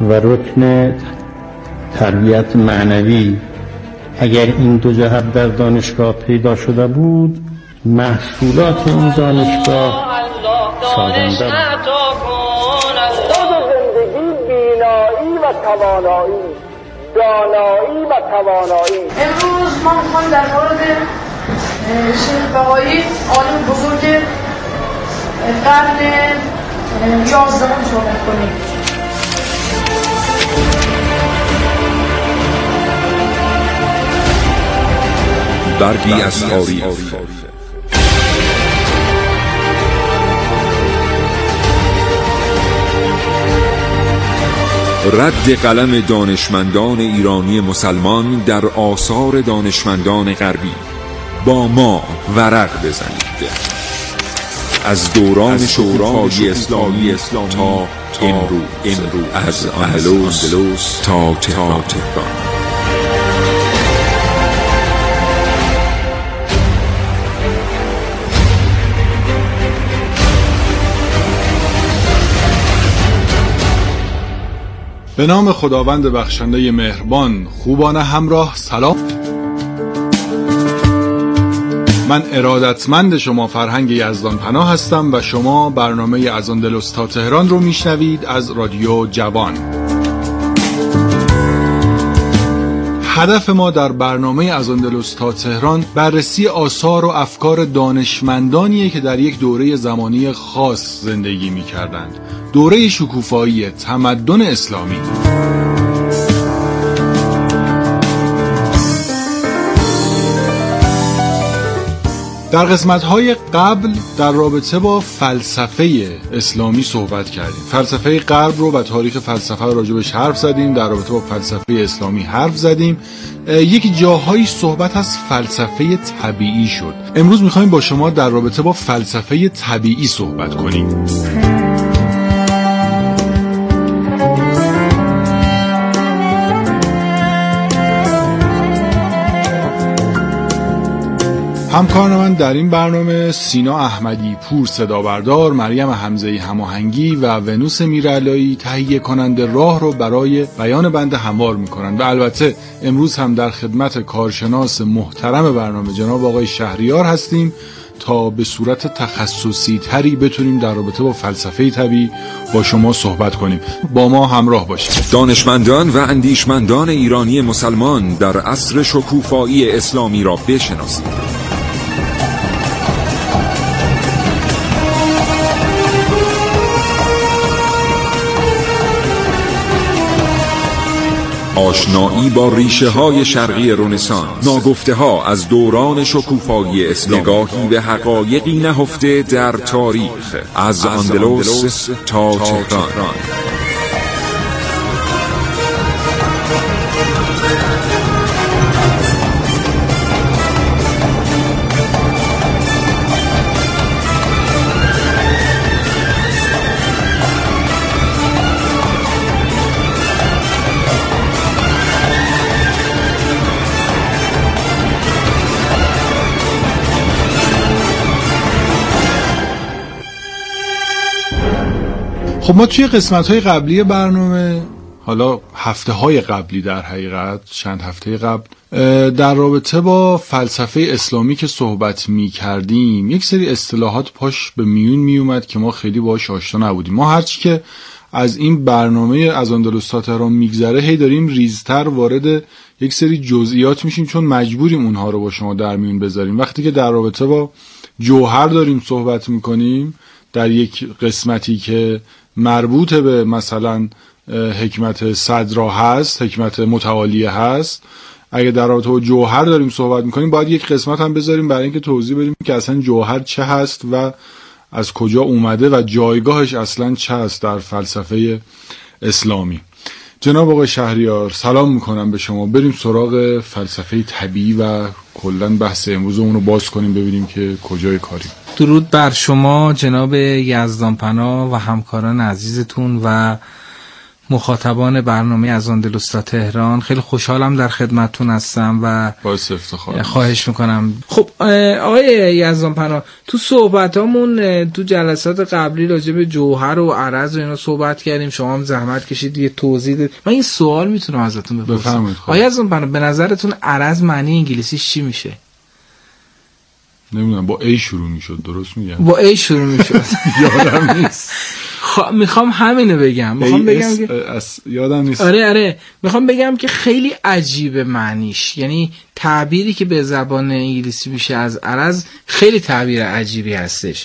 و رکن تربیت معنوی اگر این دو جهت در دانشگاه پیدا شده بود، محصولات این دانشگاه سازنده بود. زندگی بینایی و توانایی، دانایی و توانایی. امروز ما میخوایم در مورد شیخ بهایی، عالم بزرگ قرن 11 صحبت کنیم. برگی از تاریخ. رد قلم دانشمندان ایرانی مسلمان در آثار دانشمندان غربی. با ما ورق بزنید. از دوران شکوفایی اسلامی تا امروز، از اندلس تا تهران. به نام خداوند بخشنده مهربان. خوبان همراه سلام. من ارادتمند شما فرهنگ یزدان پناه هستم و شما برنامه از اندلس تا تهران رو میشنوید از رادیو جوان. هدف ما در برنامه از اندلس تا تهران بررسی آثار و افکار دانشمندانیه که در یک دوره زمانی خاص زندگی می‌کردند. دوره شکوفایی تمدن اسلامی. در قسمت‌های قبل در رابطه با فلسفه اسلامی صحبت کردیم. فلسفه غرب رو و تاریخ فلسفه رو راجبش حرف زدیم. در رابطه با فلسفه اسلامی حرف زدیم. یک جاهایی صحبت از فلسفه طبیعی شد. امروز می‌خوایم با شما در رابطه با فلسفه طبیعی صحبت کنیم. همکاران من در این برنامه سینا احمدی پور صدابردار، مریم حمزه‌ای هماهنگی و ونوس میرعلایی تهیه کننده راه رو برای بیان بنده هموار میکنن و البته امروز هم در خدمت کارشناس محترم برنامه جناب آقای شهریار هستیم تا به صورت تخصصی تری بتونیم در رابطه با فلسفه طبیعی با شما صحبت کنیم. با ما همراه باشید. دانشمندان و اندیشمندان ایرانی مسلمان در عصر شکوفایی اسلامی را بشناسید. آشنایی با ریشه های شرقی رنسانس، ناگفته ها از دوران شکوفایی اسلامی، نگاهی به حقایقی نهفته در تاریخ. از اندلس تا تهران. خب ما توی قسمت‌های قبلی برنامه، حالا هفته‌های قبلی در حقیقت چند هفته قبل، در رابطه با فلسفه اسلامی که صحبت می‌کردیم یک سری اصطلاحات پاش به میون میومد که ما خیلی باهاش آشنا نبودیم. ما هرچی که از این برنامه از اندلس تا تهران میگذره هی داریم ریزتر وارد یک سری جزئیات میشیم چون مجبوریم اونها رو با شما در میون بذاریم. وقتی که در رابطه با جوهر داریم صحبت می‌کنیم در یک قسمتی که مربوط به مثلا حکمت صدرا هست، حکمت متعالیه هست، اگه در رابطه با جوهر داریم صحبت میکنیم باید یک قسمت هم بذاریم برای اینکه توضیح بدیم که اصلا جوهر چه هست و از کجا اومده و جایگاهش اصلا چه هست در فلسفه اسلامی. جناب آقای شهریار سلام میکنم به شما. بریم سراغ فلسفه طبیعی و کلن بحث امروزمون رو باز کنیم ببینیم که کجای کاریم. درود بر شما جناب یزدان پناه و همکاران عزیزتون و مخاطبان برنامه از آندلس تا تهران. خیلی خوشحالم در خدمتتون هستم و باعث افتخار. خواهش میکنم. خب آقای یزدانپناه، تو صحبتامون تو جلسات قبلی راجع به جوهر و عرض و اینا صحبت کردیم، شما هم زحمت کشید یه توضیح دادید. من این سوال میتونم ازتون بپرسم؟ آقای یزدانپناه، به نظرتون عرض معنی انگلیسیش چی میشه؟ نمیدونم، با ای شروع میشد، درست میگم؟ با ای شروع میشد. یادم نیست. میخوام همینو بگم. میخوام بگم که یادم نیست. آره میخوام بگم که خیلی عجیبه معنیش، یعنی تعبیری که به زبان انگلیسی میشه از عرض خیلی تعبیر عجیبی هستش.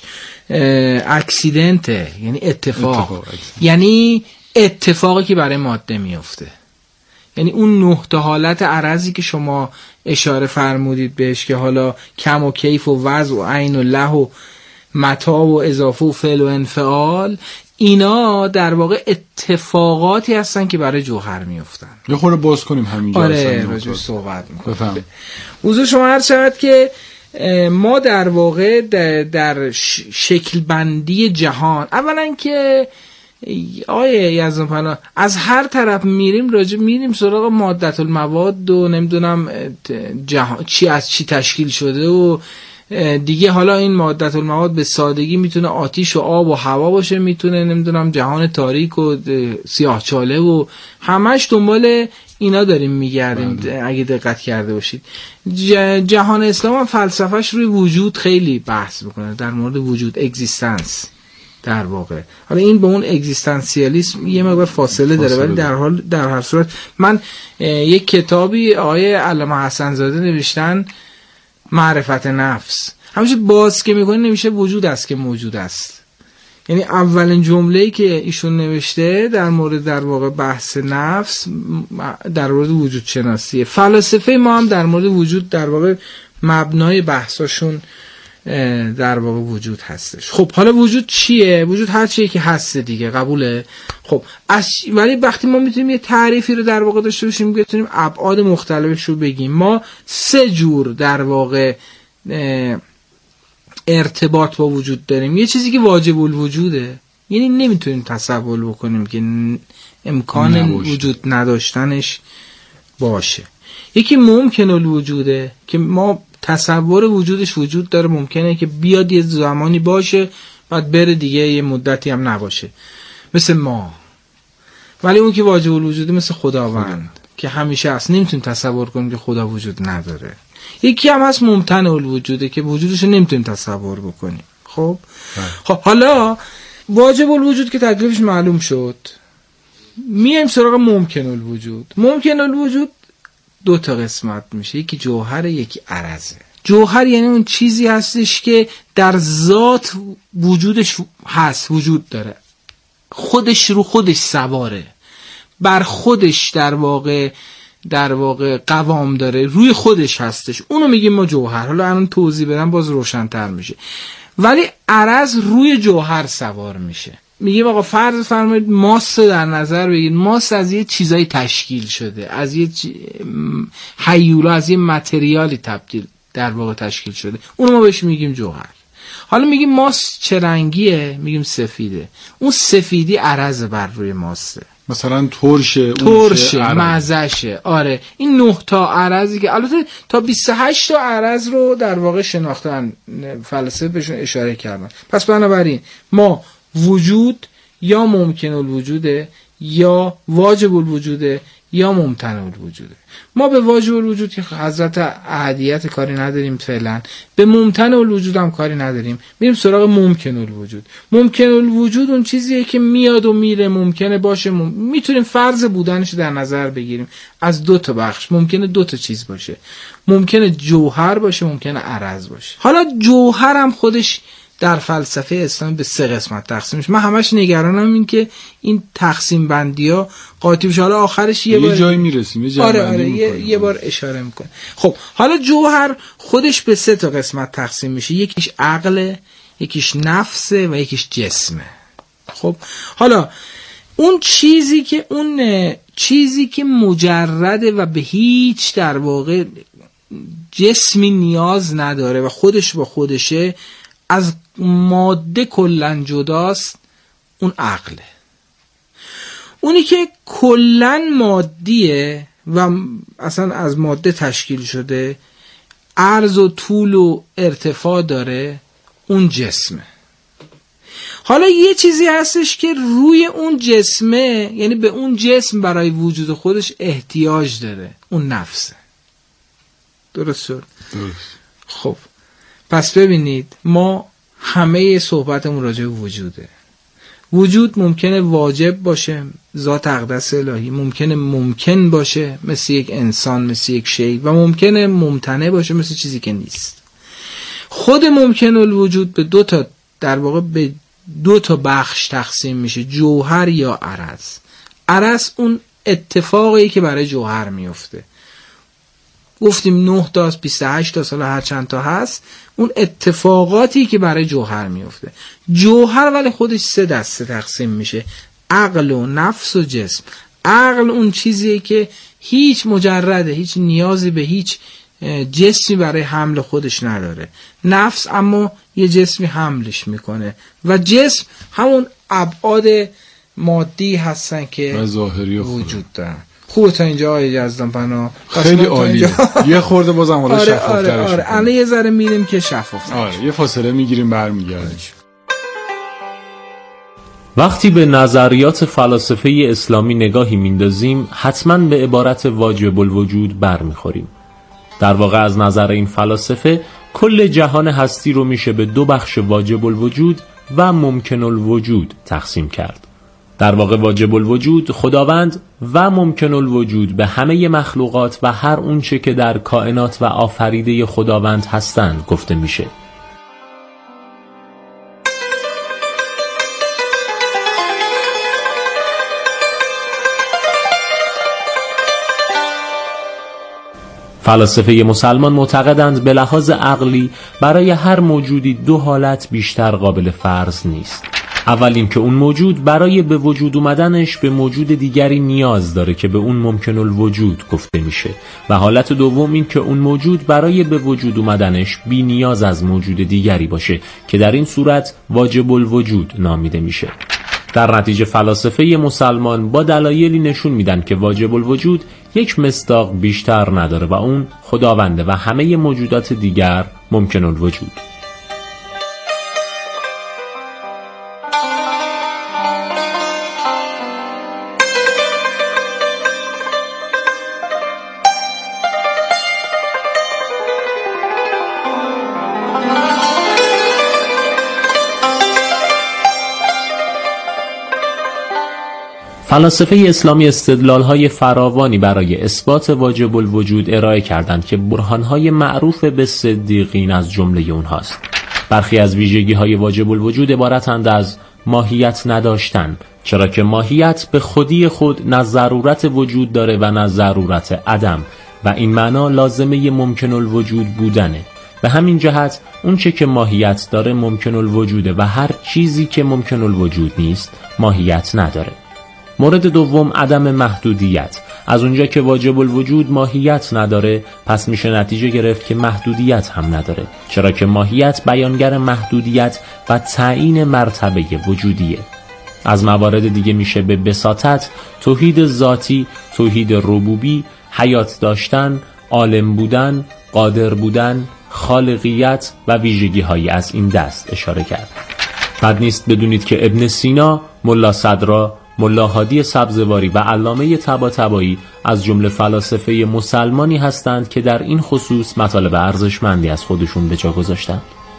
اکسیدنته، یعنی اتفاق. یعنی اتفاقی که برای ماده میفته. یعنی اون 9 تا حالت عرضی که شما اشاره فرمودید بهش که حالا کم و کیف و وضع و عین و له و متاع و اضافه و فعل و انفعال، اینا در واقع اتفاقاتی هستن که برای جوهر میفتن. یه خورده باز کنیم همینجا. آره راجعش صحبت میکنم. حضور شما عرض شود که ما در واقع در شکل بندی جهان، اولا که آیه یزدانپناه از هر طرف میریم سراغ مادة المواد و نمیدونم چی از چی تشکیل شده و دیگه حالا این مادة المواد به سادگی میتونه آتیش و آب و هوا باشه، میتونه نمیدونم جهان تاریک و سیاهچاله و همش دنبال اینا داریم میگردیم. اگه دقت کرده باشید جهان اسلام هم فلسفهش روی وجود خیلی بحث میکنه، در مورد وجود، اگزیستنس در واقع. حالا این به اون اگزیستانسیالیسم یه مقدار فاصله داره، ولی در هر صورت من یک کتابی آقای علامه حسن زاده نوشتن، معرفت نفس، همیشه باز که میکنه نمیشه وجود است که موجود است. یعنی اولین جمله‌ای که ایشون نوشته در مورد در واقع بحث نفس در مورد وجود شناسیه. فلاسفه ما هم در مورد وجود در واقع مبنای بحثاشون در واقع وجود هستش. خب حالا وجود چیه؟ وجود هر چیزی که هست دیگه، قبوله؟ خب ولی وقتی ما میتونیم یه تعریفی رو در واقع داشته باشیم، بتونیم ابعاد مختلفش رو بگیم. ما 3 جور در واقع ارتباط با وجود داریم. یه چیزی که واجب الوجوده، یعنی نمیتونیم تصور بکنیم که امکان وجود نداشتنش باشه. یکی ممکن الوجوده که ما تصور وجودش وجود داره، ممکنه که بیاد یه زمانی باشه بعد بره دیگه یه مدتی هم نباشه، مثل ما. ولی اون که واجب الوجوده مثل خداوند که همیشه هست، نمیتونیم تصور کنیم که خدا وجود نداره. یکی هم هست ممتنع الوجوده که وجودش نمیتونیم تصور بکنیم. خب حالا واجب الوجود که تکلیفش معلوم شد، میایم سراغ ممکن الوجود. ممکن الوجود 2 تا قسمت میشه، یکی جوهر، یکی عرضه. جوهر یعنی اون چیزی هستش که در ذات وجودش هست، وجود داره، خودش رو خودش سواره، بر خودش در واقع قوام داره، روی خودش هستش، اونو میگیم ما جوهر. حالا الان توضیح بدم باز روشن‌تر میشه. ولی عرض روی جوهر سوار میشه. میگیم آقا فرض فرمایید ماس در نظر بگیرید، ماس از یه چیزایی تشکیل شده، از یه هیولا، از یه متریالی در واقع تشکیل شده، اونو ما بهش میگیم جوهر. حالا میگیم ماس چه رنگیه؟ میگیم سفیده. اون سفیدی عرض بر روی ماسه، مثلا ترشه، مزشه. آره این 9 تا عرضی که البته تا 28 تا عرض رو در واقع شناختن، فلسفه بهشون اشاره کردن. پس بنابراین ما وجود یا ممکن الوجوده، یا واجب الوجوده، یا ممتنع الوجوده. ما به واجب الوجود که حضرت احدیت کاری نداریم فعلا، به ممتنع الوجود هم کاری نداریم، میریم سراغ ممکن الوجود. ممکن الوجود اون چیزیه که میاد و میره، ممکنه باشه، میتونیم فرض بودنش در نظر بگیریم از 2 تا بخش. ممکنه 2 تا چیز باشه، ممکنه جوهر باشه، ممکنه عرض باشه. حالا جوهر هم خودش در فلسفه اسلام به 3 قسمت تقسیم میشه. من همش نگرانم این که این تقسیم بندی ها قاطی بشه، حالا آخرش یه جایی میرسیم، یه بار اشاره میکنه. خب حالا جوهر خودش به 3 تا قسمت تقسیم میشه، یکیش عقله، یکیش نفسه و یکیش جسمه. خب حالا اون چیزی که مجرده و به هیچ در واقع جسمی نیاز نداره و خودش با خودشه، از ماده کلن جداست، اون عقله. اونی که کلن مادیه و اصلا از ماده تشکیل شده، عرض و طول و ارتفاع داره، اون جسمه. حالا یه چیزی هستش که روی اون جسمه، یعنی به اون جسم برای وجود خودش احتیاج داره، اون نفسه. درست شد؟ درست. خب پس ببینید ما همه صحبتمون راجع به وجوده. وجود ممکنه واجب باشه، ذات اقدس الهی، ممکنه ممکن باشه مثل یک انسان، مثل یک شی، و ممکنه ممتنع باشه مثل چیزی که نیست. خود ممکن الوجود به دو تا بخش تقسیم میشه، جوهر یا عرض. عرض اون اتفاقی که برای جوهر میفته. گفتیم 9 تا 28 تا سال هر چند تا هست، اون اتفاقاتی که برای جوهر میفته. جوهر ولی خودش 3 دسته تقسیم میشه، عقل و نفس و جسم. عقل اون چیزیه که هیچ مجرده، هیچ نیازی به هیچ جسمی برای حمل خودش نداره. نفس اما یه جسمی حملش میکنه و جسم همون ابعاد مادی هستن که ظاهری وجود دارن. خوبه تا اینجا آقای یزدان پناه؟ خیلی عالیه. یه خورده بازم حالا شفافترش. آره الان یه ذره میریم که شفاف. یه فاصله میگیریم برمیگردیم. وقتی به نظریات فلاسفه اسلامی نگاهی میندازیم حتما به عبارت واجب الوجود برمیخوریم. در واقع از نظر این فلاسفه کل جهان هستی رو میشه به 2 بخش واجب الوجود و ممکن الوجود تقسیم کرد. در واقع واجب الوجود خداوند و ممکن الوجود به همه مخلوقات و هر اونچه که در کائنات و آفریده خداوند هستند گفته میشه. فلاسفه مسلمان معتقدند به لحاظ عقلی برای هر موجودی 2 حالت بیشتر قابل فرض نیست. اول این که اون موجود برای به وجود اومدنش به موجود دیگری نیاز داره که به اون ممکن الوجود گفته میشه، و حالت دوم این که اون موجود برای به وجود اومدنش بی نیاز از موجود دیگری باشه که در این صورت واجب الوجود نامیده میشه. در نتیجه فلاسفه مسلمان با دلایلی نشون میدن که واجب الوجود یک مصداق بیشتر نداره و اون خداونده و همه موجودات دیگر ممکن الوجود. فلاسفه اسلامی استدلال‌های فراوانی برای اثبات واجب الوجود ارائه کردند که برهان‌های معروف به صدیقین از جمله اونهاست. برخی از ویژگی‌های واجب الوجود عبارتند از ماهیت نداشتن، چرا که ماهیت به خودی خود نه ضرورت وجود داره و نه ضرورت عدم و این معنا لازمه ممکن الوجود بودنه. به همین جهت اون چه که ماهیت داره ممکن الوجوده و هر چیزی که ممکن الوجود نیست ماهیت نداره. مورد دوم عدم محدودیت. از اونجا که واجب الوجود ماهیت نداره پس میشه نتیجه گرفت که محدودیت هم نداره، چرا که ماهیت بیانگر محدودیت و تعیین مرتبه وجودیه. از موارد دیگه میشه به بساطت توحید ذاتی، توحید ربوبی، حیات داشتن، عالم بودن، قادر بودن، خالقیت و ویژگی‌های از این دست اشاره کرد. بد نیست بدونید که ابن سینا، ملا صدرا، ملا هادی سبزواری و علامه طباطبایی از جمله فلاسفه مسلمانی هستند که در این خصوص مطالب ارزشمندی از خودشون به جا گذاشتند.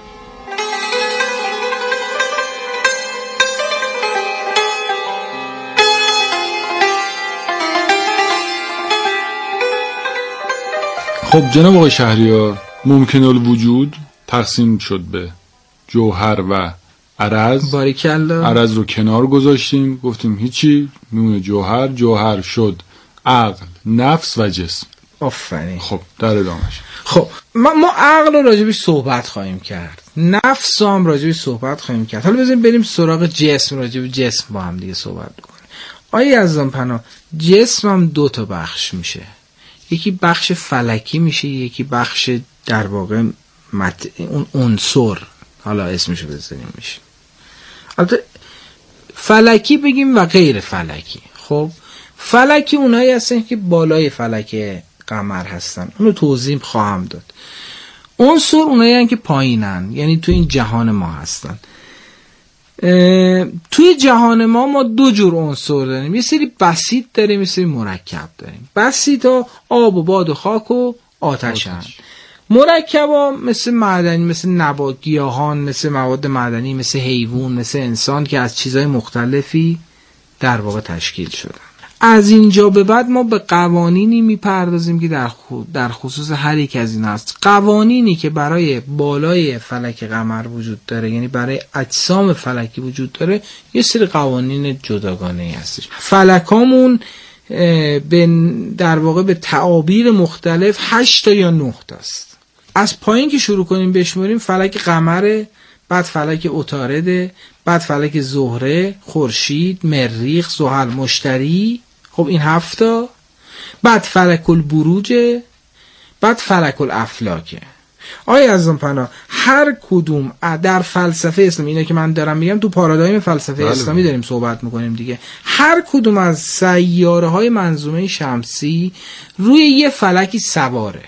خب جناب آقای شهریار، ممکن الوجود تقسیم شد به جوهر و عرض. باریکلا. عرض رو کنار گذاشتیم، گفتیم هیچی، میمونه جوهر. جوهر شد عقل، نفس و جسم. آفرین. خب در ادامهش خب ما عقل رو راجبش صحبت خواهیم کرد، نفس رو هم راجبش صحبت خواهیم کرد. حالا بزنیم بریم سراغ جسم، راجب جسم با هم دیگه صحبت بکنیم. آیا یزدان پناه، جسم هم 2 تا بخش میشه، یکی بخش فلکی میشه، یکی بخش در واقع اون عنصر، حالا اسمشو بذاریم میشه. البته فلکی بگیم و غیر فلکی. خب فلکی اونایی هستن که بالای فلک قمر هستن، اونو توضیح خواهم داد. عنصر اونایی هستن که پایینن، یعنی تو این جهان ما هستن. توی جهان ما دو جور عنصر داریم، یه سری بسیط داریم، یه سری مرکب داریم. بسیط ها آب و باد و خاک و آتشن. مرکب ها مثل معدنی، مثل نبات، گیاهان، مثل مواد معدنی، مثل حیوان، مثل انسان که از چیزهای مختلفی در واقع تشکیل شدن. از اینجا به بعد ما به قوانینی میپردازیم که در خصوص هر یک از این هست. قوانینی که برای بالای فلک قمر وجود داره، یعنی برای اجسام فلکی وجود داره، یه سری قوانین جداگانه هستش. فلکامون در واقع به تعابیر مختلف 8 تا یا 9 تاست. از پایین که شروع کنیم بشماریم، فلک قمر، بعد فلک عطارد، بعد فلک زهره، خورشید، مریخ، زحل، مشتری، خب این 7 تا، بعد فلک البروج، بعد فلک الافلاک. آیا عزیزان پناه، هر کدوم در فلسفه اسلامی، اینا که من دارم میگم تو پارادایم فلسفه اسلامی داریم صحبت میکنیم دیگه، هر کدوم از سیاره های منظومه شمسی روی یه فلکی سواره.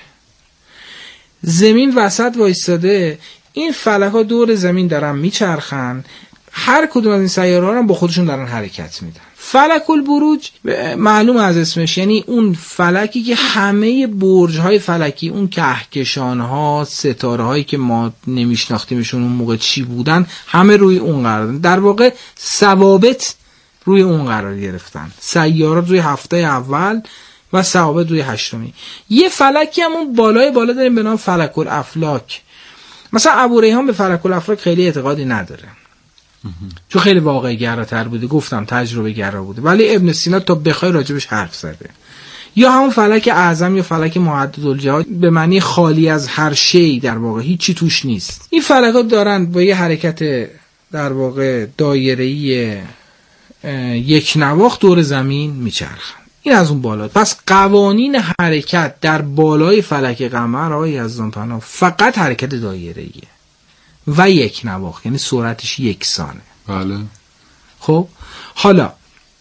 زمین وسط وایستاده، این فلک ها دور زمین دارن میچرخن، هر کدوم از این سیاره ها با خودشون دارن حرکت میدن. فلک البروج معلوم از اسمش، یعنی اون فلکی که همه برج های فلکی، اون کهکشان ها، ستاره هایی که ما نمیشناختیمشون اون موقع چی بودن، همه روی اون قرار دارن. در واقع ثوابت روی اون قرار گرفتن، سیارات روی هفته اول و ثوابت روی هشتمی. یه فلکی هم اون بالا داریم به نام فلک الافلاک. مثلا ابو ریحان به فلک الافلاک خیلی اعتقادی نداره، چون خیلی واقعی گراتر بوده، گفتم تجربه گرا بوده، ولی ابن سینا تا بخوای راجبش حرف زده. یا همون فلک اعظم یا فلک محددالجهات به معنی خالی از هر شی، در واقع هیچی توش نیست. این فلک‌ها دارن با یه حرکت در واقع دایره‌ای یک نواخت دور زمین میچرخن. این از اون بالا. پس قوانین حرکت در بالای فلک قمر آقای عزیزان پناه فقط حرکت دایره‌ایه و یک نواخت، یعنی سرعتش یکسانه. بله. خب حالا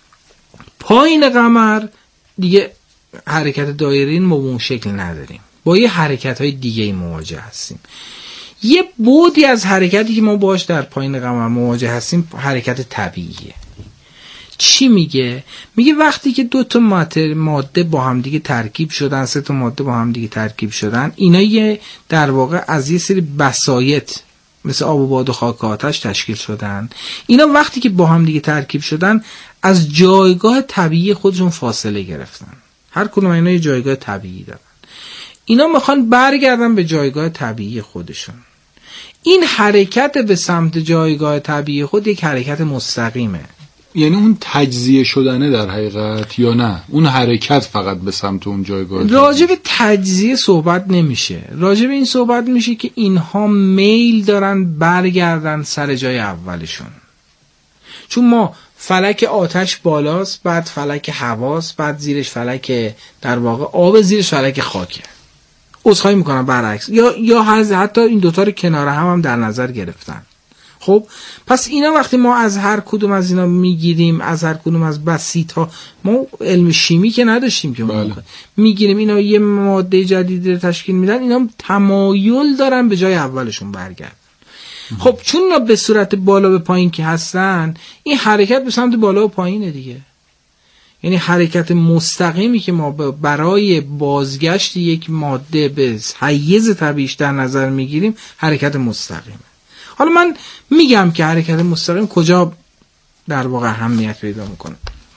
پایین قمر دیگه حرکت دایره‌ای ما به اون شکل نداریم، با یه حرکت‌های دیگه مواجه هستیم. یه بعدی از حرکتی که ما باش در پایین قمر مواجه هستیم حرکت طبیعیه. چی میگه؟ میگه وقتی که 2 تا ماده با هم دیگه ترکیب شدن، 3 تا ماده با هم دیگه ترکیب شدن، اینا یه در واقع از یه سری بسایط مثل آب و باد و خاک و آتش تشکیل شدن. اینا وقتی که با هم دیگه ترکیب شدن از جایگاه طبیعی خودشون فاصله گرفتن. هر کدوم اینا یه جایگاه طبیعی دارن. اینا میخوان برگردن به جایگاه طبیعی خودشون. این حرکت به سمت جایگاه طبیعی خود یک حرکت مستقیمه. یعنی اون تجزیه شدنه در حقیقت یا نه؟ اون حرکت فقط به سمت اون جایگاه؟ راجع به تجزیه صحبت نمیشه. راجع به این صحبت میشه که اینها میل دارن برگردن سر جای اولشون. چون ما فلک آتش بالاست، بعد فلک هواست، بعد زیرش فلک در واقع آب، زیرش فلک خاکه. عذرخواهی میکنم برعکس، یا حتی این دوتا رو کنار هم در نظر گرفتن. خب پس اینا وقتی ما از هر کدوم از اینا میگیریم، از هر کدوم از بسیط ها، ما علم شیمی که نداشتیم که بله. میگیریم اینا یه ماده جدیدی رو تشکیل میدن، اینا تمایل دارن به جای اولشون برگردن. خب چون اینا به صورت بالا به پایین که هستن، این حرکت به سمت بالا و پایینه دیگه. یعنی حرکت مستقیمی که ما برای بازگشت یک ماده به حیز طبیعیش در نظر میگیریم حرکت مستقیمه. حالا من میگم که حرکت مستقیم کجا در واقع اهمیت پیدا میکنه.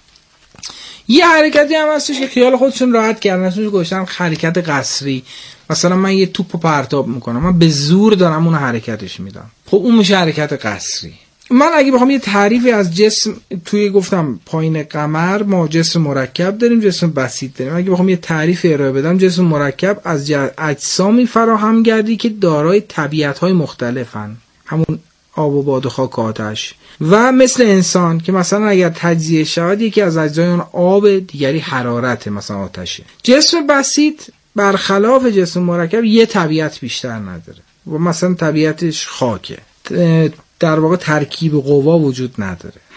یه حرکتی هم هستش که خیال خودشون راحت کردن، اسمش گذاشتن حرکت قصری. مثلا من یه توپو پرتاب میکنم، من به زور دارم اون حرکتش میدم، خب اون میشه حرکت قصری. من اگه بخوام یه تعریفی از جسم، توی گفتم پایین قمر ما جسم مرکب داریم، جسم بسیط داریم. اگه بخوام یه تعریف ارائه بدم، جسم مرکب از اجسامی فراهم گردی که دارای طبیعت‌های مختلفن، همون آب و باد و خاک و آتش، و مثل انسان که مثلا اگر تجزیه شود یکی از اجزای اون آب، دیگری حرارت، مثلا آتشه. جسم بسیط برخلاف جسم مرکب یه طبیعت بیشتر نداره و مثلا طبیعتش خاکه، در واقع ترکیب قوا وجود نداره.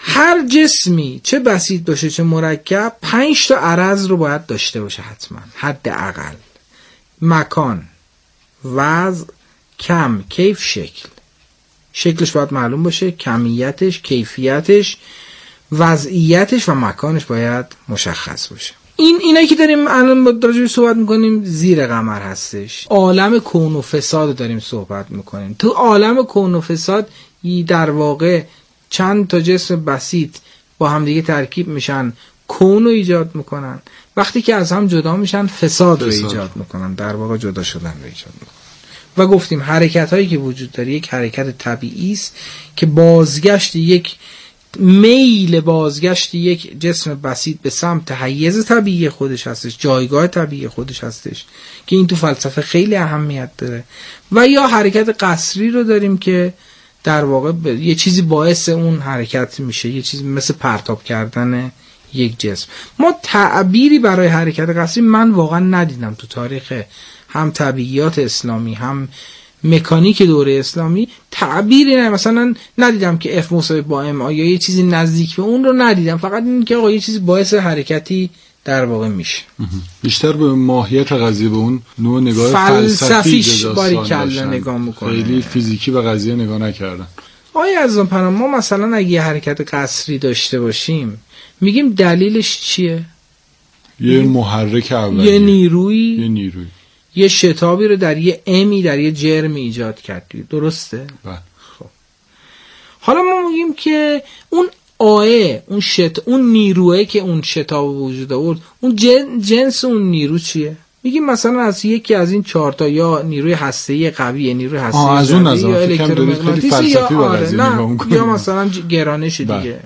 هر جسمی چه بسیط باشه چه مرکب 5 تا عرض رو باید داشته باشه حتما، حداقل. مکان، وضع، کم، کیف، شکل. شکلش باید معلوم باشه، کمیتش، کیفیتش، وضعیتش و مکانش باید مشخص باشه. اینایی که داریم الان راجعش صحبت میکنیم زیر قمر هستش. عالم کون و فساد داریم صحبت میکنیم. تو عالم کون و فساد در واقع چند تا جسم بسیط با هم دیگه ترکیب میشن، کون رو ایجاد میکنن. وقتی که از هم جدا میشن فساد رو ایجاد میکنن، در واقع جدا شدن رو ایجاد میکنن. و گفتیم حرکت هایی که وجود داره یک حرکت طبیعی است که بازگشت یک میل بازگشت یک جسم بسیط به سمت حیز طبیعی خودش هستش، جایگاه طبیعی خودش هستش که این تو فلسفه خیلی اهمیت داره. و یا حرکت قصری رو داریم که در واقع یه چیزی باعث اون حرکت میشه، یه چیزی مثل پرتاب کردن یک جسم. ما تعبیری برای حرکت قصری من واقعا ندیدم تو تاریخ هم طبیعیات اسلامی هم مکانیک دوره اسلامی. تعبیری نه، مثلا ندیدم که F مساوی با M یا یه چیزی نزدیک به اون رو ندیدم. فقط این که آقا یه چیزی باعث حرکتی در واقع میشه. بیشتر به ماهیت قضیه، به اون نوع نگاه فلسفیش باریکلا نگاه میکنه، خیلی فیزیکی به قضیه نگاه نکردن. آیا عزیزان پناه، ما مثلا اگه یه حرکت قصری داشته باشیم میگیم دلیلش چیه؟ یه محرک اولیه، یه نیروی یه شتابی رو در یه امی در یه جرمی ایجاد کردی، درسته؟ بله. خب حالا ما میگیم که اون اون نیرویی که اون شتاب وجود آورد، اون جنس اون نیرو چیه؟ میگیم مثلا از یکی از این 4 تا یا نیروی هسته‌ای قویه، نیروی هسته‌ای از اون یا الکترومغناطیسی یا مثلا گرانش دیگه.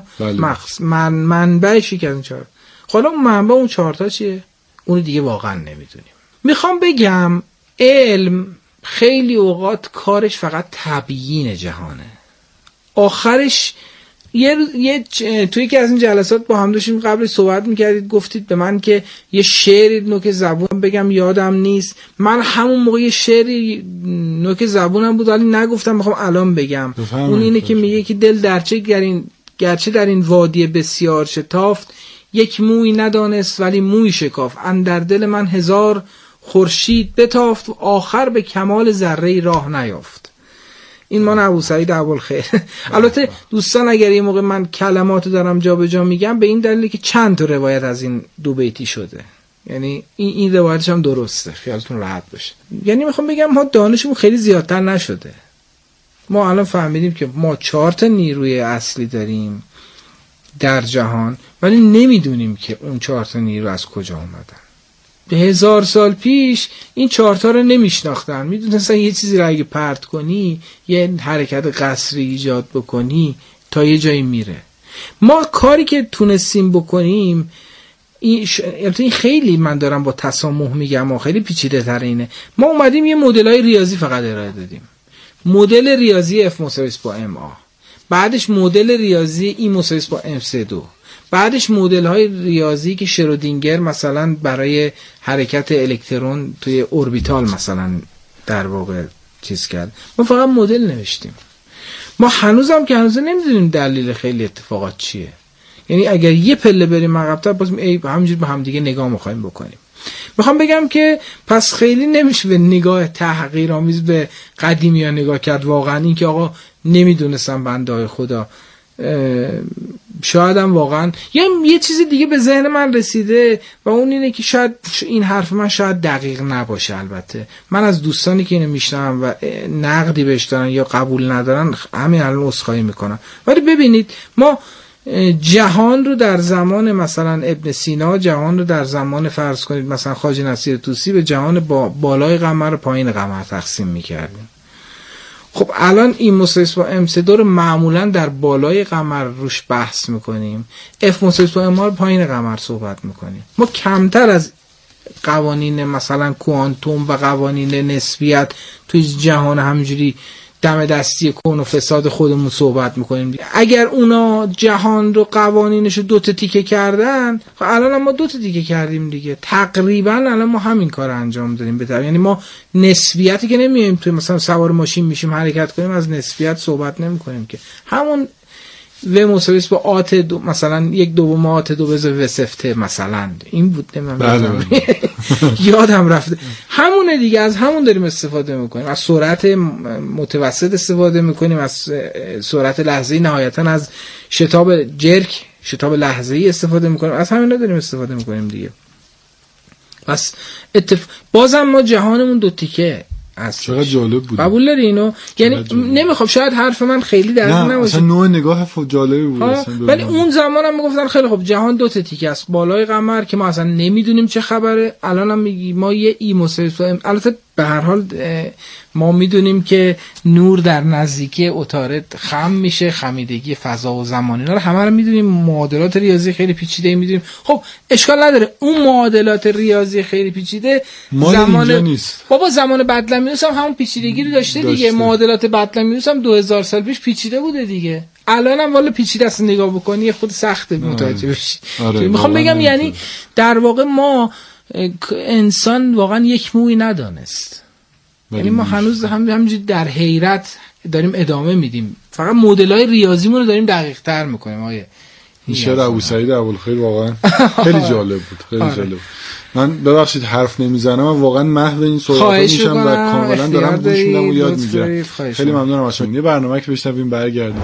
منبعش یکی از این 4. حالا اون منبع اون 4 تا چیه؟ اون دیگه واقعا نمیدونیم. میخوام بگم علم خیلی اوقات کارش فقط تبیین جهانه. آخرش توی که از این جلسات با هم داشتیم قبل صحبت میکردید، گفتید به من که یه شعری نوک زبون بگم یادم نیست. من همون موقع یه شعری نوک زبونم بود ولی نگفتم، میخوام الان بگم. اون اینه که میگه که دل گرچه در این وادی بسیار شتافت، یک موی ندانست ولی موی شکاف. اندر دل من 1000 خورشید بتافت، آخر به کمال ذره راه نیافت. این ما ابو سعید ابوالخیر. البته دوستان اگر یه موقع من کلماتو دارم جا به جا میگم به این دلیله که چند تا روایت از این دو بیتی شده، یعنی این روایتش هم درسته، خیالتون راحت باشه. یعنی میخوام بگم ما دانشمون خیلی زیادتر نشده. ما الان فهمیدیم که ما 4 تا نیروی اصلی داریم در جهان ولی نمیدونیم که اون 4 تا نیرو از کجا اومدن. به 1000 سال پیش این 4 تا رو نمیشناختن. میدونستن یه چیزی رو اگه پرت کنی، یه حرکت قصری ایجاد بکنی تا یه جایی میره. ما کاری که تونستیم بکنیم این خیلی، من دارم با تسامح میگم و خیلی پیچیده تر اینه، ما اومدیم یه مدل‌های ریاضی فقط ارائه دادیم. مدل ریاضی F مساوی با MA، بعدش مدل ریاضی E مساوی با MC2، بعدش مدل های ریاضی که شرودینگر مثلا برای حرکت الکترون توی اوربیتال مثلا در واقع چیز کرد. ما فقط مدل نوشتیم. ما هنوز نمیدونیم دلیل خیلی اتفاقات چیه. یعنی اگر یه پله بریم عقب‌تر باز همینجوری به هم دیگه نگاه می‌خوایم بکنیم. میخوام بگم که پس خیلی نمیشه به نگاه تحقیرآمیز به قدیمی‌ها نگاه کرد. واقعا این که آقا نمیدونستم بنده‌های خدا، شاید هم واقعا یه چیز دیگه به ذهن من رسیده و اون اینه که شاید این حرف من شاید دقیق نباشه. البته من از دوستانی که اینو میشنم و نقدی بهش دارن یا قبول ندارن همین الان عذرخواهی میکنم. ولی ببینید ما جهان رو در زمان مثلا ابن سینا، جهان رو در زمان فرض کنید مثلا خواجه نصیر طوسی به جهان بالای قمر و پایین قمر تقسیم میکردیم. خب الان این مساوی با MC2 رو معمولا در بالای قمر روش بحث میکنیم، F مساوی با MA رو پایین قمر صحبت میکنیم. ما کمتر از قوانین مثلا کوانتوم و قوانین نسبیت توی جهان همینجوری دم دستی کون و فساد خودمون صحبت میکنیم. اگر اونا جهان رو قوانینش رو 2 تا تیکه کردن، خب الان ما 2 تا تیکه کردیم دیگه. تقریبا الان ما همین کار انجام دادیم. یعنی ما نسبیتی که نمیایم توی مثلا سوار ماشین میشیم حرکت کنیم از نسبیت صحبت نمیکنیم که همون و مساوی با آت دو، مثلا 1/2 آت 2 بذار و سفته مثلا، این بود من یادم رفته. همونه دیگه، از همون داریم استفاده میکنیم، از سرعت متوسط استفاده میکنیم، از سرعت لحظه‌ای، نهایتا از شتاب جرک، شتاب لحظه‌ای استفاده میکنیم، از همینا داریم استفاده میکنیم دیگه. پس بازم ما جهانمون 2 تیکه است. چقدر جالب بود. قبول داری اینو؟ یعنی نمیخوام، شاید حرف من خیلی در نباشه، اصلا نوع نگاه جالبی بود، ولی اون زمانم میگفتن خیلی خب جهان 2 تیکه است، بالای قمر که ما اصلا نمیدونیم چه خبره، الانم میگی ما یه مساوی، البته به هر حال ما میدونیم که نور در نزدیکی عطارد خم میشه، خمیدگی فضا و زمان، اینا رو همه رو میدونیم، معادلات ریاضی خیلی پیچیده میدونیم. خب اشکال نداره اون معادلات ریاضی خیلی پیچیده زمان نیست. بابا زمان بطلمیوس هم همون پیچیدگی رو داشته دیگه. معادلات بطلمیوس هم 2000 سال پیش پیچیده بوده دیگه، الانم والا پیچیده است، نگاه بکنی خود سخته متوجه بشی. میخوام بگم یعنی در واقع ما انسان واقعا یک مویی ندانست، یعنی ما هنوز همینجوری در حیرت داریم ادامه میدیم، فقط مدل‌های ریاضیمون رو داریم دقیق تر میکنیم. آیه این شعر ابوسعید ابوالخیر واقعا خیلی جالب بود، خیلی جالب. من ببخشید حرف نمیزنم، من واقعا محو این صحبت میشم و کاملا دارم گوش میدم و یاد میگیرم. خیلی ممنونم ازتون. یه برنامه که بشنویم برگردیم.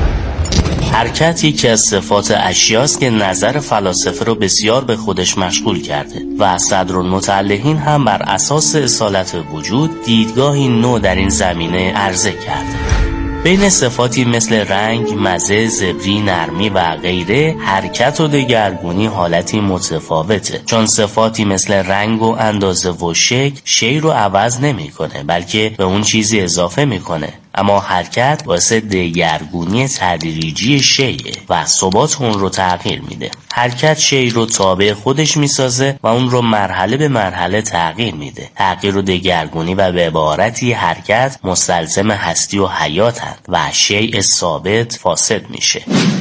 حرکت یکی از صفات اشیاست که نظر فلاسفه رو بسیار به خودش مشغول کرده و صدرالمتعلقین هم بر اساس اصالت وجود دیدگاهی نو در این زمینه عرضه کرده. بین صفاتی مثل رنگ، مزه، زبری، نرمی و غیره، حرکت و دگرگونی حالتی متفاوته، چون صفاتی مثل رنگ و اندازه و شکل شی رو عوض نمی‌کنه، بلکه به اون چیزی اضافه می‌کنه. اما حرکت باعث دگرگونی تدریجی شیء و ثبات اون رو تغییر میده. حرکت شی رو تابع خودش میسازه و اون رو مرحله به مرحله تغییر میده. تغییر و دگرگونی و به عبارتی حرکت مستلزم هستی و حیاتند و شیء ثابت فاسد میشه.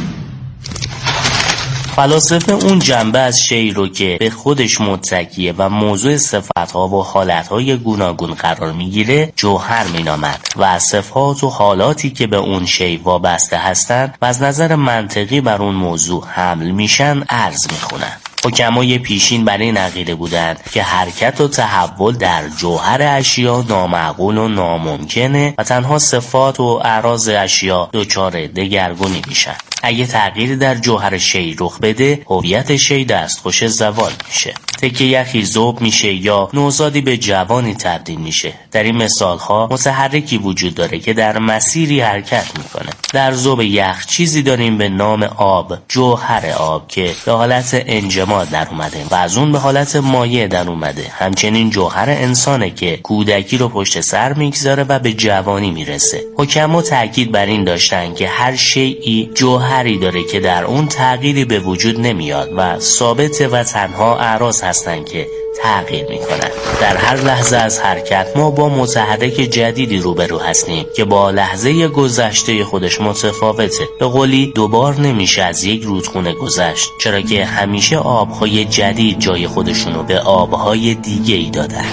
فلاسفه اون جنبه از شی رو که به خودش متکیه و موضوع صفتها و حالتهای گوناگون قرار میگیره جوهر مینامد و صفات و حالاتی که به اون شی وابسته هستند و از نظر منطقی بر اون موضوع حمل میشن عرض میخونن. حکمای پیشین بر این عقیده بودند که حرکت و تحول در جوهر اشیا نامعقول و ناممکنه و تنها صفات و اعراض اشیا دچار دگرگونی میشن. اگه تغییری در جوهر شی رخ بده، هویت شی دستخوش زوال میشه. تکه یخی ذوب میشه یا نوزادی به جوانی تبدیل میشه. در این مثالها متحرکی وجود داره که در مسیری حرکت میکنه. در ذوب یخ چیزی داریم به نام آب، جوهر آب که به حالت انجماد در اومده و از اون به حالت مایع در اومده. همچنین جوهر انسانه که کودکی رو پشت سر میگذاره و به جوانی میرسه. حکما تاکید بر این داشتن که هر شیئی جوهری داره که در اون تغییری به وجود نمیاد و ثابته و تنها اعراض هستن که تغییر میکنن. در هر لحظه از حرکت ما با متحرک جدیدی روبرو هستیم که با لحظه گذشته خودش متفاوته. به قولی دوبار نمیشه از یک رودخونه گذشت، چرا که همیشه آبهای جدید جای خودشونو به آبهای دیگه ای دادن.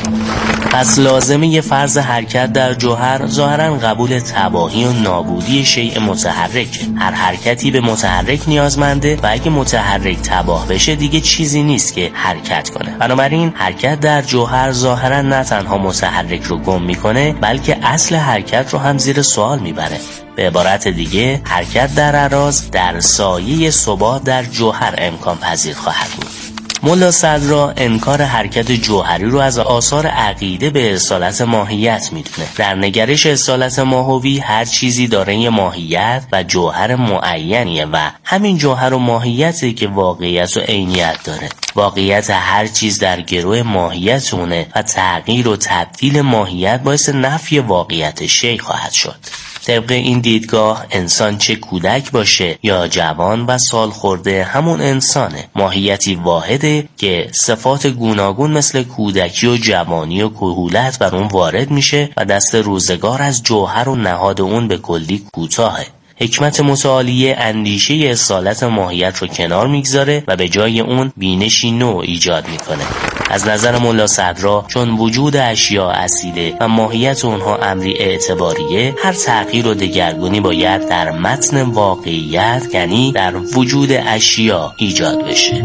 پس لازمه فرض حرکت در جوهر ظاهرا قبول تباهی و نابودی شیء متحرک. هر حرکتی به متحرک نیازمنده و اگه متحرک تباه بشه دیگه چیزی نیست که حرکت کنه. بنابراین حرکت در جوهر ظاهرا نه تنها متحرک رو گم میکنه بلکه اصل حرکت رو هم زیر سوال میبره. به عبارت دیگه حرکت در اعراض در سایه ثبات در جوهر امکان پذیر خواهد بود. ملا صدرا انکار حرکت جوهری رو از آثار عقیده به اصالت ماهیت میدونه. در نگرش اصالت ماهوی هر چیزی دارای ماهیت و جوهر معینیه و همین جوهر و ماهیتی که واقعیت و عینیت داره. واقعیت هر چیز در گروه ماهیت اونه و تغییر و تبدیل ماهیت باعث نفی واقعیت شی خواهد شد. طبق این دیدگاه انسان چه کودک باشه یا جوان و سال خورده همون انسانه. ماهیتی واحده که صفات گوناگون مثل کودکی و جوانی و کهولت بر اون وارد میشه و دست روزگار از جوهر و نهاد اون به کلی کوتاهه. حکمت متعالیه اندیشه اصالت ماهیت رو کنار میگذاره و به جای اون بینشی نو ایجاد میکنه. از نظر ملا صدرا چون وجود اشیاء اصیله و ماهیت اونها امری اعتباریه، هر تغییر و دگرگونی باید در متن واقعیت یعنی در وجود اشیاء ایجاد بشه.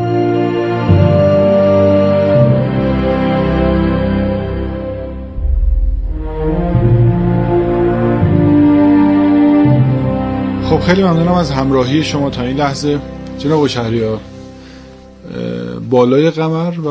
خب خیلی ممنونم از همراهی شما تا این لحظه جناب شهریار. بالای قمر و